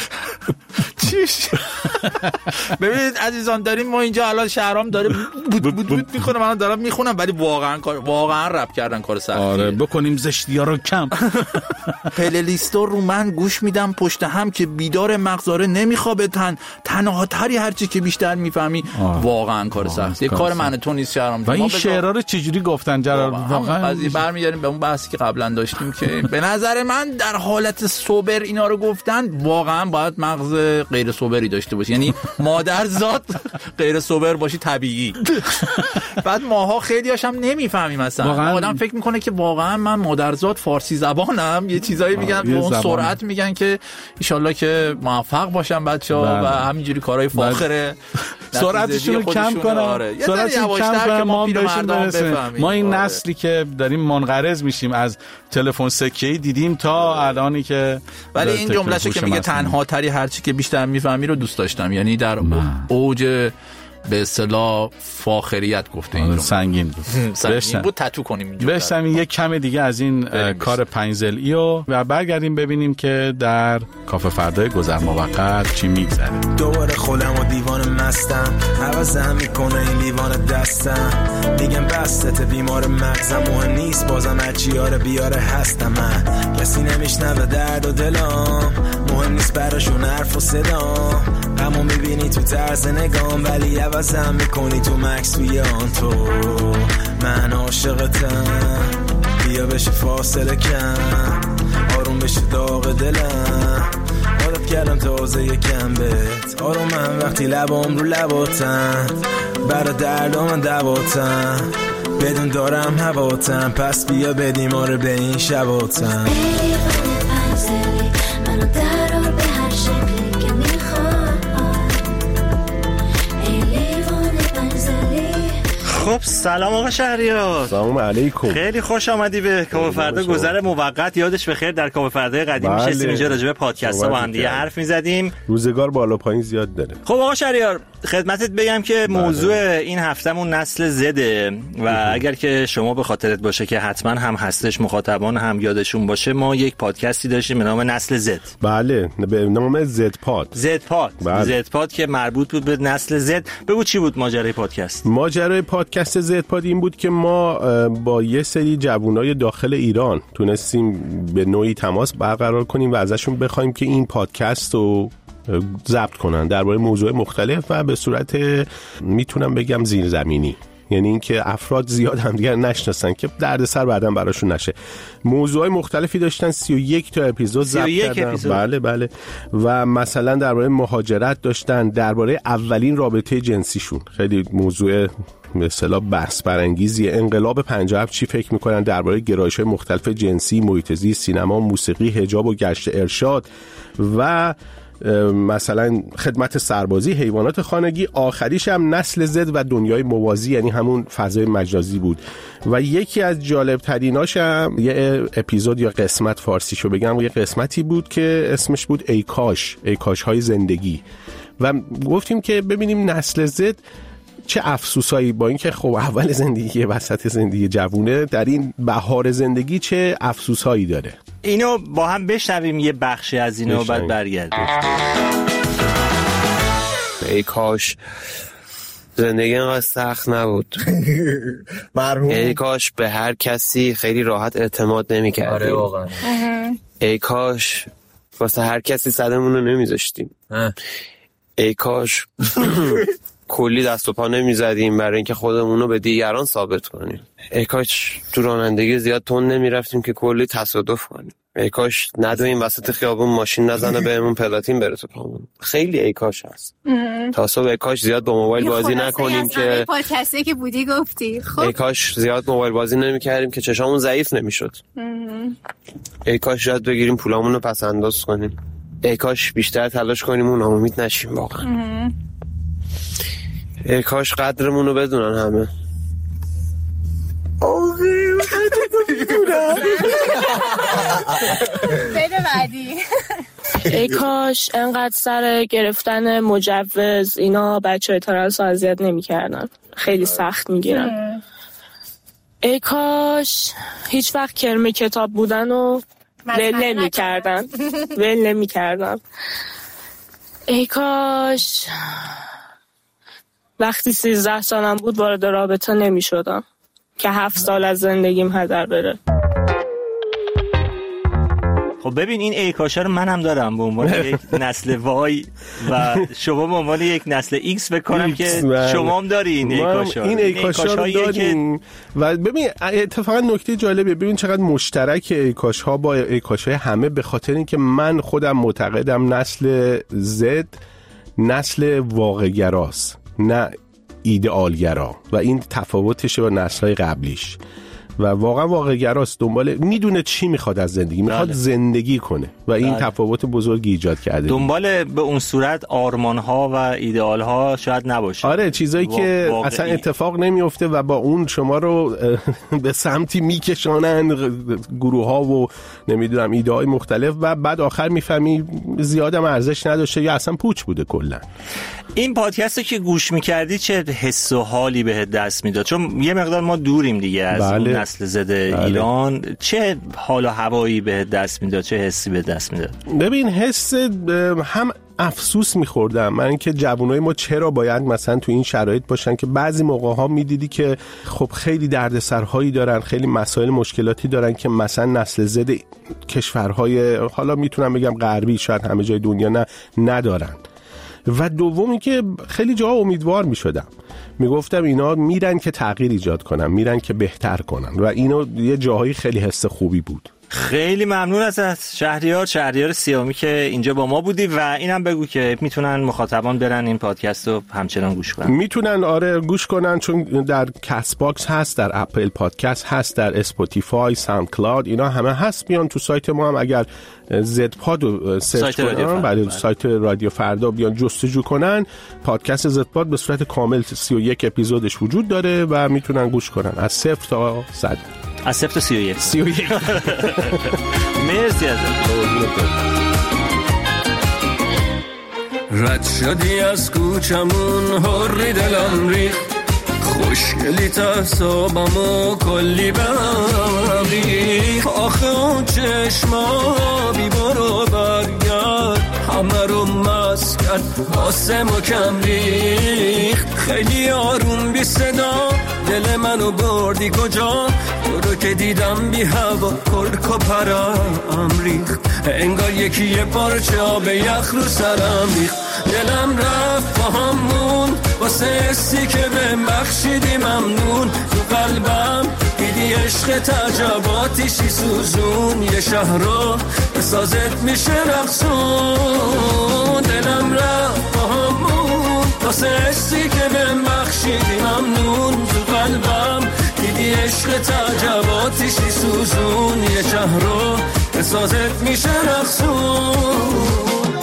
چیش؟ ببینید عزیزان داریم ما اینجا الان شهرام داره بود میکنه، من دارم میخونم ولی واقعا رپ کردن کار سختیه. آره بکنیم زشتی‌ها رو کم. پلیلیستا رو من گوش میدم پشت هم که بیدار مغزاره نمیخوابه تنها تری هرچی که بیشتر میفهمی. واقعا کار سختیه، کار من تو نیست شهرام. و این شعرها رو چجوری گفتن جلال؟ واقعا قضیه برمیگردیم به اون بحثی که قبلا داشتیم که به نظر من در حالت سوبر اینا رو گفتن واقعا باید مغز غیر سوبری داشته باشی، یعنی مادرزاد غیر سوبر باشی طبیعی. بعد ماها خیلی هاشم نمیفهمیم اصلا. آدم فکر میکنه که واقعا من مادرزاد فارسی زبانم، یه چیزایی میگن به اون سرعت میگن که ان شاءالله که موفق باشن بچه‌ها و همینجوری کارهای فاخره سرعتشون رو کم کنن. سرعتشون کم کنن ما بهشون برسیم. ما این نسلی که داریم منقرض میشیم از تلفن سکه‌ای دیدیم تا الانی که ولی این جمله‌شو که میگه تنها تری هرچی که بیشتر میفهمی رو دوست داشتم، یعنی در اوج به اصطلاح فاخریت گفته این سنگین بود. سنگین بود تتو کنیم اینجا. بشتم یک کم دیگه از این کار 5 ضلعی و برگردیم ببینیم که در کافه فردای گذر موقت چی میگذره. دوباره خودم و دیوان مستم عوضم میکنه این لیوان دستم، میگم بستت بیمار مغزم مهم نیست بازم هرچیاره بیاره هستم من، کسی نمیشنوه درد و دلام مهم نیست براشون حرف و صدام، همو میبینی تو طرز نگام ولی عوضم میکنی تو مکس بیان تو. من عاشقتم بیا بشه فاصله کم آروم بشه داغ دلم، عادت کردم تازه یکم بهت آرومم وقتی لبام رو لباتم برا دردام من دواتم بدون دارم هواتم پس بیا بدیم آره به این شباتم. منو درار به هر شکلی که خب سلام آقا شهریار. سلام علیکم. خیلی خوش آمدی به کافه فردا گذر موقت. یادش بخیر در کافه فردای قدیمی نشستیم اینجا راجع به پادکست‌ها با هم دیگه حرف می‌زدیم. روزگار بالا پایین زیاد داره. خب آقا شهریار خدمتت بگم که موضوع این هفتمون نسل زده و اگر که شما به خاطرت باشه که حتما هم هستش مخاطبان هم یادشون باشه ما یک پادکستی داشتیم به نام نسل زد. بله به نام زد پاد. زد پاد که مربوط بود به نسل زد. بگو چی بود ماجرای پادکست؟ ماجرای پادکست زد پاد این بود که ما با یه سری جوانای داخل ایران تونستیم به نوعی تماس برقرار کنیم و ازشون بخوایم که این پادکست رو ضبط کنن درباره موضوع مختلف و به صورت میتونم بگم زیرزمینی، یعنی اینکه افراد زیاد همدیگر نشناسن که دردسر بعداً براشون نشه. موضوعای مختلفی داشتن، 31 تا اپیزود ضبط کردن. بله و مثلا درباره مهاجرت داشتن، درباره اولین رابطه جنسیشون، خیلی موضوع به اصطلاح بحث برانگیزی. انقلاب 57 چی فکر میکنن درباره گرایش‌های مختلف جنسی، محیط زیست، سینما، موسیقی، حجاب و گشت ارشاد و مثلا خدمت سربازی، حیوانات خانگی. آخریش هم نسل زد و دنیای موازی، یعنی همون فضای مجازی بود. و یکی از جالب تریناش هم یه اپیزود یا قسمت فارسیشو بگم، یه قسمتی بود که اسمش بود ای کاش های زندگی و گفتیم که ببینیم نسل زد چه افسوسایی با اینکه خب اول زندگی وسط زندگی جوونه در این بهار زندگی چه افسوسایی داره. اینو با هم بشنویم یه بخشی از اینو بعد برگردیم. ای کاش زندگی انقدر سخت نبود. مرحوم. ای کاش به هر کسی خیلی راحت اعتماد نمی‌کردیم. آره واقعا. ای کاش واسه هر کسی صدمون رو نمیذاشتیم. ای کاش کلی دست و پا نمیزدیم برای اینکه خودمون رو به دیگران ثابت کنیم. ای کاش تو رانندگی زیاد تون نمیرفتیم که کلی تصادف کنیم. ای کاش ندویم وسط خیابون ماشین نزنه بهمون پلاتین بره تو پامون. خیلی ای کاش هست. تا صبح ای کاش زیاد با موبایل بازی نکنیم که پادکستی که بودی گفتی. خب ای کاش زیاد موبایل بازی نمیکردیم که چشامون ضعیف نمیشد. ای کاش یاد بگیریم پولامون رو پس انداز کنیم. ای کاش بیشتر تلاش کنیم و ناامید نشیم واقعا. ای کاش قدرمون رو بدونن همه. بده بعدی. ای کاش انقدر سر گرفتن مجوز اینا بچه‌های ترنس اذیت نمی‌کردن. خیلی سخت میگیرن. ای کاش هیچ وقت کرم کتاب بودن و ول نمی‌کردن. ای کاش وقتی 13 سالم بود وارد رابطه نمی‌شدم که 7 سال از زندگیم هدر بره. خب ببین این ای کاشا رو منم دارم به عنوان یک نسل وای و شما به عنوان یک نسل ایکس بکنم که شما هم دارین ای کاشا. این ای کاشا رو داریم و ببین اتفاقا نکته جالبیه، ببین چقدر مشترک ای کاشا با ای کاشای همه، به خاطر اینکه من خودم معتقدم نسل زد نسل واقع‌گراست نه ایدئالگرا و این تفاوتشه با نسل‌های قبلیش و واقعا واقع‌گراست، دنبال میدونه چی میخواد از زندگی، میخواد زندگی کنه و این تفاوت بزرگی ایجاد کرده. دنبال به اون صورت آرمان‌ها و ایدئال‌ها شاید نباشه. آره چیزایی که اصلا اتفاق نمیفته و با اون شما رو به سمتی میکشانن گروه‌ها و نمیدونم ایده‌های مختلف و بعد آخر میفهمی زیادم ارزش نداشته یا اصلا پوچ بوده کلا. این پادکست رو که گوش میکردی چه حس و حالی بهت دست میداد؟ چون یه مقدار ما دوریم دیگه از اون نسل زده ایران. چه حال و هوایی بهت دست میداد؟ چه حسی بهت دست میداد؟ ببین حس هم افسوس میخوردم من اینکه جوانای ما چرا باید مثلا تو این شرایط باشن که بعضی موقع ها میدیدی که خب خیلی دردسرهایی دارن، خیلی مسائل مشکلاتی دارن که مثلا نسل زد کشورهای حالا میتونم بگم غربی شاید همه جای دنیا ندارن. و دومی که خیلی جا امیدوار می شدم، می گفتم اینا میرن که تغییر ایجاد کنن، میرن که بهتر کنن و اینو یه جاهایی خیلی حس خوبی بود. خیلی ممنون از شهریار سیامی که اینجا با ما بودی و اینم بگو که میتونن مخاطبان برن این پادکست رو همچنان گوش کنن. میتونن آره گوش کنن، چون در کست باکس هست، در اپل پادکست هست، در اسپاتیفای، ساوند کلاود، اینا همه هست. بیان تو سایت ما هم اگر زد پاد رو سرچ کنن، بعد سایت رادیو فردا بیان جستجو کنن، پادکست زد پاد به صورت کامل 31 اپیزودش وجود داره و میتونن گوش کنن از 0 تا 100. از 0 تا 31. مرسی ازت. رد شدی از کوچمون هری دلم ریخت، خوشگلی تصابمو کلی بریخ، آخه اون چشما بی برو برگرد همه رو مست کرد آسمو کم ریخت، خیلی آروم بی صدا دل منو بردی کجا، تو رو که دیدم بی هوا کرک و پرم ریخت، انگار یکی یه پارچه آب یخ رو سرم ریخت، دلم رفت با همون واسه حسی که بهم بخشیدی ممنون، تو قلبم دیدی عشق تعجباتیشی سوزون، یه شهر رو به سازت میشه رقصون، دلم رفت با همون واسه حسی که بهم بخشیدی ممنون، تو قلبم دیدی عشق تعجباتیشی سوزون، یه شهر رو به سازت میشه رقصون.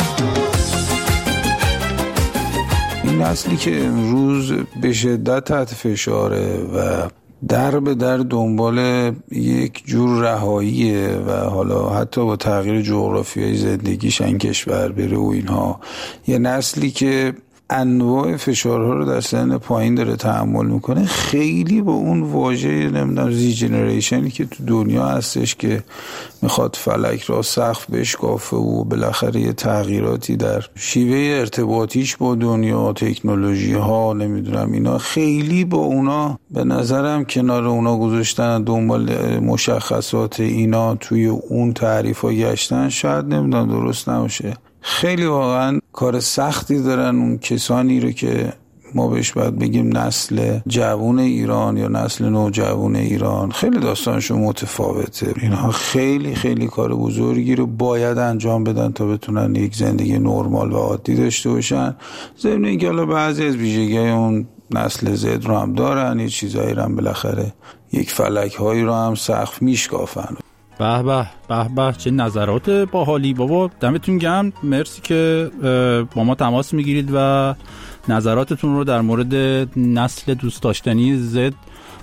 این نسلی که امروز به شدت تحت فشاره و در به در دنبال یک جور رهاییه و حالا حتی با تغییر جغرافیای زندگیش این کشور بره و اینها، یه نسلی که انواع فشارها رو در سن پایین داره تحمل میکنه، خیلی با اون واژه نمیدونم زی جنریشنی که تو دنیا هستش که میخواد فلک را سقف بشکافه و بالاخره یه تغییراتی در شیوه ارتباطیش با دنیا، تکنولوژی ها نمیدونم اینا، خیلی با اونا به نظرم کنار اونا گذاشتن دنبال مشخصات اینا توی اون تعریف ها گشتن شاید نمیدونم درست نباشه. خیلی واقعا کار سختی دارن اون کسانی رو که ما بهش باید بگیم نسل جوان ایران یا نسل نوجوان ایران، خیلی داستانشون متفاوته. اینها خیلی خیلی کار بزرگی رو باید انجام بدن تا بتونن یک زندگی نرمال و عادی داشته باشن. ضمن اینکه حالا بعضی از ویژگی‌های اون نسل زد رو هم دارن، یه چیزایی رو هم بالاخره یک فلک‌هایی رو هم سقف میشکافن. به به به به، چه نظرات باحالی بابا، دمتون گرم. مرسی که با ما تماس میگیرید و نظراتتون رو در مورد نسل دوست داشتنی زد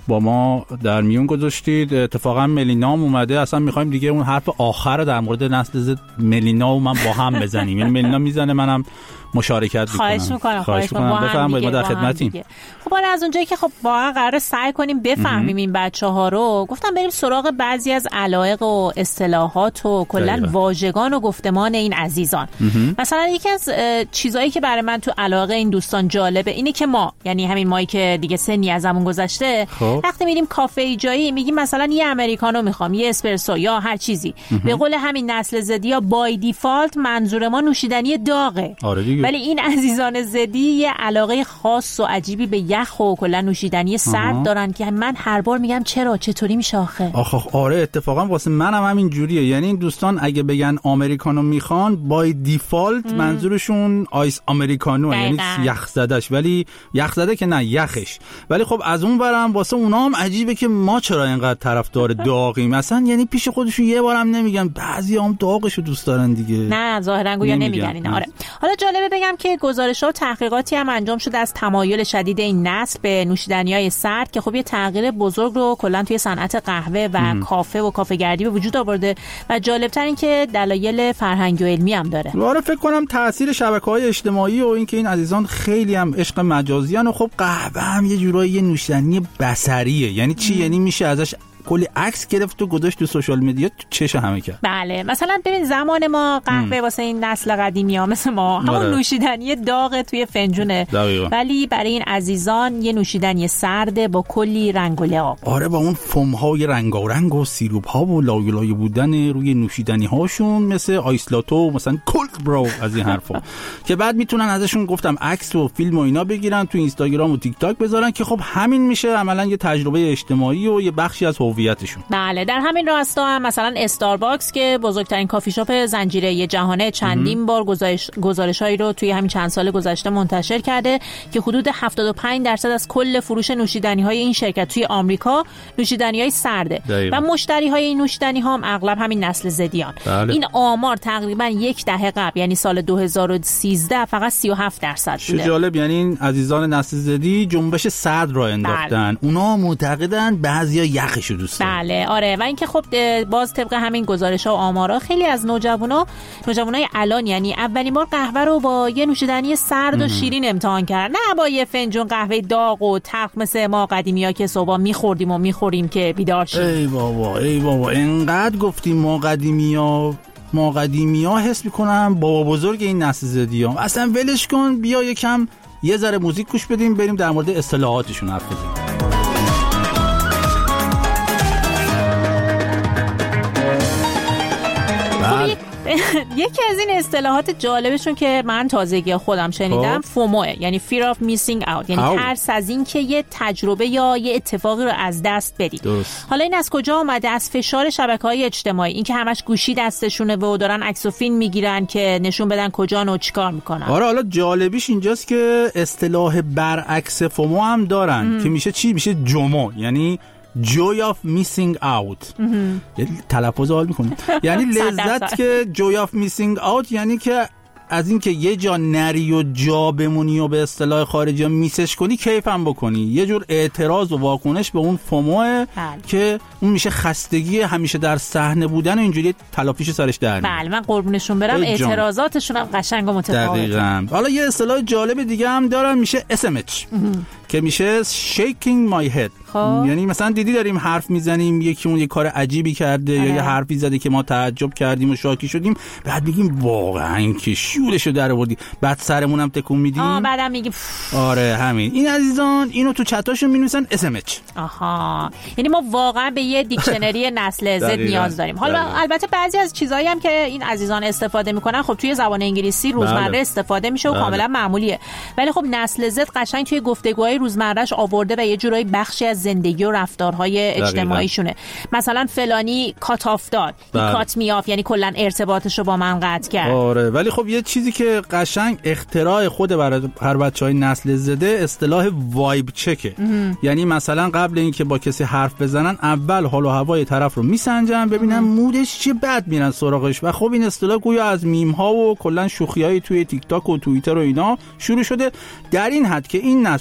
با ما در میون گذاشتید. اتفاقا ملینا هم اومده، اصلا میخوایم دیگه اون حرف آخر رو در مورد نسل زد ملینا و من با هم بزنیم. یعنی ملینا میزنه منم مشارکت میکنم. خواهش میکنم بفرمایید، ما در خدمتیم. خب حالا از اونجایی که خب واقعا قراره سعی کنیم بفهمیم این بچه‌ها رو، گفتم بریم سراغ بعضی از علایق و اصطلاحات و کلا واژگان و گفتمان این عزیزان. مثلا یکی از چیزایی که برای من تو علایق این دوستان جالبه اینه که ما، یعنی همین مایی که دیگه سنی ازمون گذشته، وقتی میریم کافه جایی میگیم مثلا یه امریکانو میخوام، یه اسپرسو یا هر چیزی. به قول همین نسل زدیا بای دیفالت منظور ما نوشیدنی داغه. ولی این عزیزان زدی یه علاقه خاص و عجیبی به یخ و کلا نوشیدنی سرد دارن که من هر بار میگم چطوری میشه آخه؟ آره اتفاقا واسه منم همین جوریه. یعنی این دوستان اگه بگن آمریکانو میخوان بای دیفالت منظورشون آیس آمریکانو، یعنی یخ زدهش، ولی یخ زده که نه یخش. ولی خب از اون برم واسه اونا هم عجیبه که ما چرا اینقدر طرفدار داغیم. مثلا یعنی پیش خودشون یه بارم نمیگن، بعضیام داغشو دوست دارن دیگه. نه ظاهرا گویا نمیگن اینا. آره حالا جالبه بگم که گزارش‌ها و تحقیقاتی هم انجام شده از تمایل شدید این نسل به نوشیدنی‌های سرد که خب یه تغییر بزرگ رو کلا توی صنعت قهوه و کافه و کافه‌گردی به وجود آورده و جالب‌تر این که دلایل فرهنگی و علمی هم داره. آره فکر کنم تاثیر شبکه‌های اجتماعی و اینکه این عزیزان خیلی هم عشق مجازیان و خب قهوه هم یه جورایی نوشیدنی بصریه. یعنی چی؟ یعنی میشه ازش کلی عکس گرفت و گذاشت تو سوشال مدیا، تو چش همه کرد. بله مثلا ببین زمان ما قهوه واسه این نسل قدیمی‌ها مثل ما همون نوشیدنی داغ توی فنجونه، ولی برای این عزیزان یه نوشیدنی سرده با کلی رنگ و لعاب. آره با اون فم‌های رنگارنگ و سیروپ‌ها و لایه بودن روی نوشیدنی‌هاشون مثل آیسلاتو، مثلا کولد برو از این حرفا که بعد میتونن ازشون گفتم عکس و فیلم و اینا بگیرن تو اینستاگرام و تیک تاک بذارن که خب همین میشه عملاً یه تجربه اجتماعی و یه بخشی از هویتشون. بله در همین راستا هم مثلا استارباکس که بزرگترین کافی شاپ زنجیره جهانه چندین بار گزارش‌هایی رو توی همین چند سال گذشته منتشر کرده که حدود 75% از کل فروش نوشیدنی‌های این شرکت توی آمریکا نوشیدنی‌های سرده و مشتری‌های این نوشیدنی‌ها هم اغلب همین نسل زدیان. این آمار تقریبا یک دهه قبل یعنی سال 2013 فقط 37% بوده. جالب، یعنی این عزیزان نسل زدی جنبش سرد را انداختن. اونا معتقدن بعضیا یخشو دوست دارن. بله آره و اینکه خب باز طبق همین گزارش‌ها و آمارا خیلی از نوجوانای الان یعنی اولین بار قهوه رو با یه نوشیدنی سرد و شیرین امتحان کردن، نه با یه فنجون قهوه داغ و تلخ مثل ما قدیمی‌ها که صبح می‌خوردیم که بیدار شیم. ای بابا اینقدر گفتیم ما قدیمی‌ها حس می‌کنم بابا بزرگ این نسل زدیام. اصلا ولش کن، بیا یکم یه ذره موزیک گوش بدیم بریم در مورد اصطلاحاتشون حرف بزنیم. یکی از این اصطلاحات جالبشون که من تازگی خودم شنیدم فوموه، یعنی fear of missing out، یعنی ترس از این که یه تجربه یا یه اتفاقی رو از دست بدید. حالا این از کجا اومده؟ از فشار شبکه‌های اجتماعی، این که همش گوشی دستشونه و دارن عکس و فیلم میگیرن که نشون بدن کجان و چیکار میکنن. آره حالا جالبیش اینجاست که اصطلاح برعکس فومو هم دارن که میشه چی؟ میشه جومو، یعنی joy of missing out. تلفظ حال میکنی یعنی لذت که joy of missing out یعنی که از این که یه جا نری و جا بمونی و به اصطلاح خارجی میسش کنی کیفم بکنی. یه جور اعتراض و واکنش به اون فوموه که اون میشه خستگی همیشه در صحنه بودن و اینجوری تلافیش سرش در میاد. بله من قربونشون برم، اعتراضاتشون هم قشنگ و متفاوته. دقیقاً. حالا یه اصطلاح جالب دیگه هم دارن میشه SMH که میشه shaking my head. یعنی مثلا دیدی داریم حرف میزنیم یکی اون یه کار عجیبی کرده یا یه حرفی زده که ما تعجب کردیم و شاکی شدیم، بعد بگیم واقعا که شورشو در آوردی، بعد سرمونم تکون میدیم بعدم میگیم آره همین. این عزیزان اینو تو چتاشون مینویسن SMH. یعنی ما واقعا به یه دیکشنری نسل زد نیاز داریم. حالا البته بعضی از چیزایی هم که این عزیزان استفاده میکنن خب توی زبان انگلیسی روزمره استفاده میشه و کاملا معمولیه، ولی خب نسل زد قشنگ توی گفتگوهای روزمرهش آورده و یه جورایی بخشی از زندگی و رفتارهای اجتماعیشونه. مثلا فلانی کات آف داد، کات می آف، یعنی کلا ارتباطشو با من قطع کرد. آره ولی خب یه چیزی که قشنگ اختراع خود برای هر بچهای نسل زده اصطلاح وایب چکه. یعنی مثلا قبل اینکه با کسی حرف بزنن اول حال و هوای طرف رو میسنجن ببینن مودش چیه، بعد میرن سراغش. و خب این اصطلاح گویا از میم ها و کلا شوخیای توی تیک تاک و توییتر و اینا شروع شده، در این حد که این نسل برای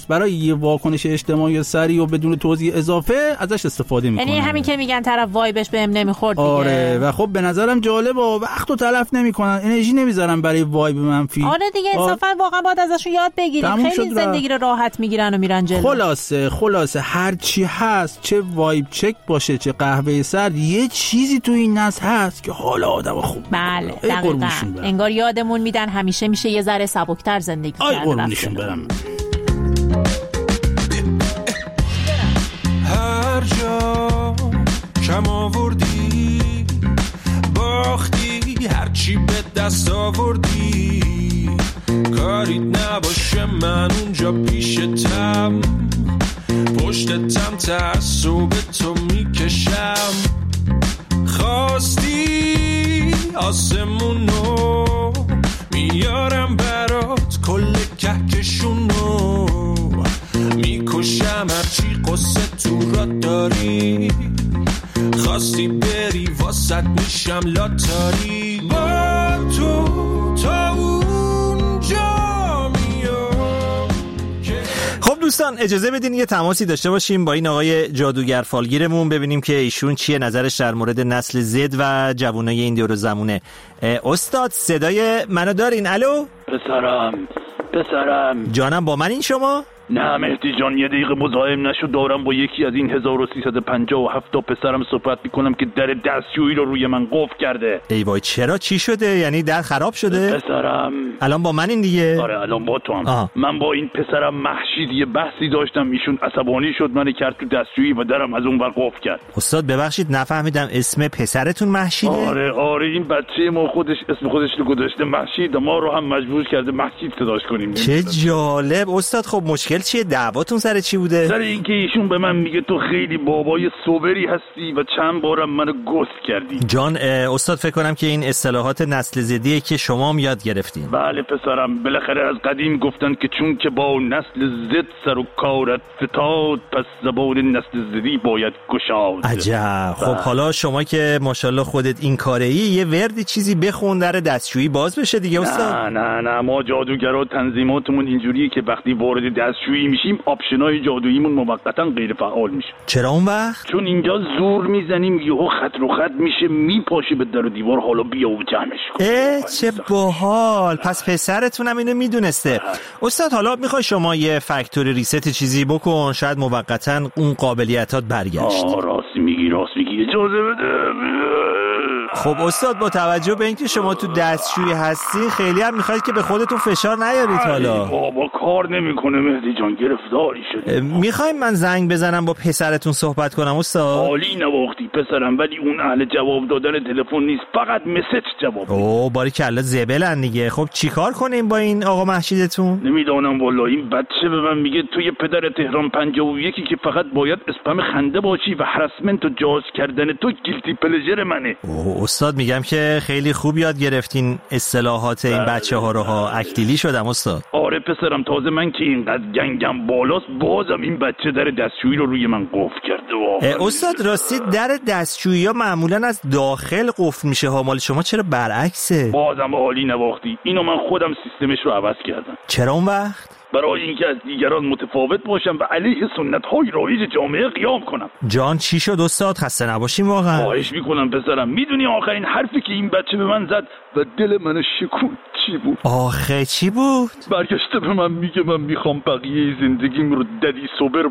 یه واکنش اجتماعی سریع و بدون توضیح اضافه ازش استفاده میکنه. یعنی همین که میگن طرف وایبش بهم نمیخورد دیگه. آره و خب به نظرم جالبه، وقتو تلف نمیکنن، انرژی نمیذارن برای وایب منفی. آره دیگه انصافا واقعا باید ازشون یاد بگیریم. خیلی زندگی رو راحت میگیرن و میرن جلو. خلاصه هر چی هست، چه وایب چک باشه چه قهوه سرد، یه چیزی تو این نسل هست که حال آدم خوب. بله دقیقاً. انگار یادمون میدن همیشه میشه یه ذره سبکتر زندگی کرد. قربونشون برم. هر جا کم آوردی باختی، هرچی به دست آوردی کاریت نباشه من اونجا پیشتم، پشتتم تعصب تو میکشم، خواستی آسمونو میارم برات کل کهکشونو، میکشم هرچی قصه تو را داری، خواستی بری واسط میشم لاتاری، با تو تا اونجا میام. خب دوستان اجازه بدین یه تماسی داشته باشیم با این آقای جادوگر فالگیرمون، ببینیم که ایشون چیه نظرش در مورد نسل زد و جوانای این دور زمونه. استاد صدای منو دارین؟ الو پسرم جانم، با من این شما؟ نه مهدی جان یه دقیقه مزاحم نشو، دارم با یکی از این 1357 تا پسرم صحبت میکنم که در دستشویی رو روی من قفل کرده. ای وای چرا؟ چی شده؟ یعنی در خراب شده؟ پسرم الان با من این دیگه؟ آره الان با تو هم. من با این پسرم محشید یه بحثی داشتم، ایشون عصبانی شد من کرد تو دستشویی و درم از اون ور قفل کرد. استاد ببخشید نفهمیدم، اسم پسرتون محشیده؟ آره این بچه ما خودش اسم خودش رو گذاشته محشید، ما رو هم مجبور کرده محشید صداش کنیم. چه جالب. استاد خب مشکل چیه؟ دعواتون سر چی بوده؟ سر اینکه ایشون به من میگه تو خیلی بابای صبری هستی و چند بارم منو گست کردی. جان استاد فکر کنم که این اصطلاحات نسل زدیه که شما هم یاد گرفتین. بله پسرم، بالاخره از قدیم گفتن که چون که با نسل زد سر و کارت فتاد، پس زبان نسل زدی باید گشاد. عجب. خب حالا شما که ماشاءالله خودت این کاری، یه وردی چیزی بخون در دستشویی باز بشه دیگه استاد. نه ما جادوگرا تنظیماتمون اینجوریه که وقتی وارد دستشویی میشیم آپشنای جادوییمون موقتا غیر فعال میشه. چرا اون وقت؟ چون اینجا زور میزنیم یهو خط رو خط میشه میپاشه به در و دیوار، حالا بیا و جمعش کن. چه باحال. پس پسرتونم اینو میدونسته. استاد حالا میخوای شما یه فکتوری ریست چیزی بکن، شاید موقتا اون قابلیتات برگشت. راست میگی اجازه بده. خب استاد با توجه به اینکه شما تو دستشویی هستی خیلی هم میخواید که به خودتون فشار نیارید. حالا بابا کار نمیکنه مهدی جان، گرفتاری شده. میخوایم من زنگ بزنم با پسرتون صحبت کنم استاد؟ عالی نواختی پسرم، ولی اون اهل جواب دادن تلفن نیست، فقط مسج جواب. باریکلا زبلن دیگه. خب چیکار کنیم با این آقا محشیدتون؟ نمیدونم والله. این بچه به من میگه توی پدر تهران 51 که فقط باید اسپم خنده باشی و هراسمنت و جاز کردن تو گیلتی پلژر منه. استاد میگم که خیلی خوب یاد گرفتین اصطلاحات این بچه‌ها رو ها. اکتیلی شدم استاد. آره پسرم، تازه من که اینقدر گنگم بالاست بازم این بچه در دستشویی رو روی من قفل کرده. استاد راستی در دستشویی ها معمولا از داخل قفل میشه ها، مال شما چرا برعکسه؟ بازم عالی نواختی. اینو من خودم سیستمش رو عوض کردم. چرا اون وقت؟ برای اینکه از دیگران متفاوت باشم و علیه سنت‌های رایج جامعه قیام کنم. جان چی شد استاد؟ خسته نباشیم واقعا. خواهش میکنم پسرم. میدونی آخرین حرفی که این بچه به من زد و دل منو شکوند چی بود؟ آخه چی بود؟ برگشته به من میگه من میخوام بقیه زندگیم رو ددی سوبر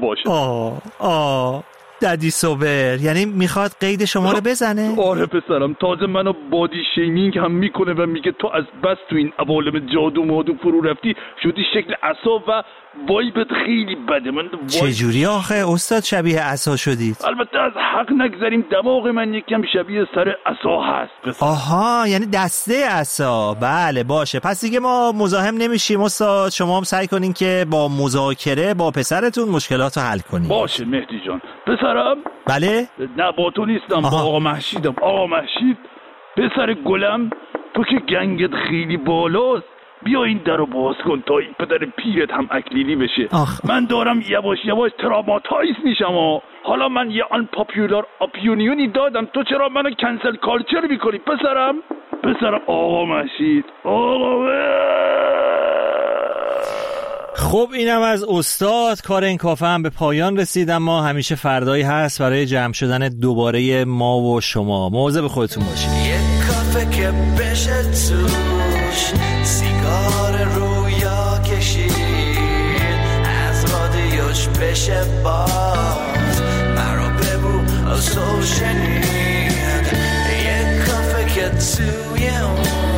باشم. ددی سوبر یعنی میخواد قید شما رو بزنه؟ آره پسرم، تازه منو بادی شیمینگ هم میکنه و میگه تو از بس تو این عوالم جادو مادو فرو رفتی شدی شکل عصا و وایبت خیلی بده. من چجوری آخه استاد شبیه عصا شدید؟ البته از حق نگذاریم دماغ من یکم شبیه سر عصا هست. آها یعنی دسته عصا. بله باشه، پس دیگه ما مزاحم نمیشیم استاد. شما هم سعی کنین که با مذاکره با پسرتون مشکلات رو حل کنین. باشه مهدی جان. پسرم؟ بله؟ نه با تو نیستم، با آقا محشیدم. آقا محشید پسر گلم، تو که گنگت خیلی بالاست، بیا این درو باز کن تا این پدر پیرت هم اکلیلی بشه. من دارم یواش یواش تراماتایز میشم. حالا من یه آن پاپیولار اپیونیونی دادم، تو چرا منو کنسل کالچر میکنی پسرم؟ خب اینم از استاد. کار این کافه هم به پایان رسید، اما همیشه فردایی هست برای جمع شدن دوباره ما و شما. مواظب خودتون باشید. یه کافه که بشه توش سیگار رویا کشید، از رادیوش بشه باز مرا ببو از شنید. یه کافه که توی اون